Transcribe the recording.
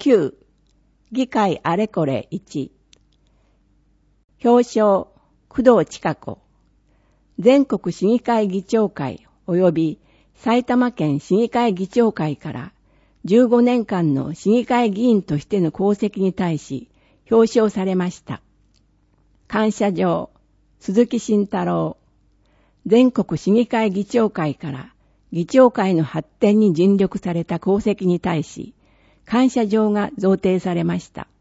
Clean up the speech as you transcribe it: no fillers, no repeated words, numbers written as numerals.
9、議会あれこれ1、表彰、工藤千佳子、全国市議会議長会及び埼玉県市議会議長会から15年間の市議会議員としての功績に対し表彰されました。感謝状、鈴木慎太郎、全国市議会議長会から議長会の発展に尽力された功績に対し感謝状が贈呈されました。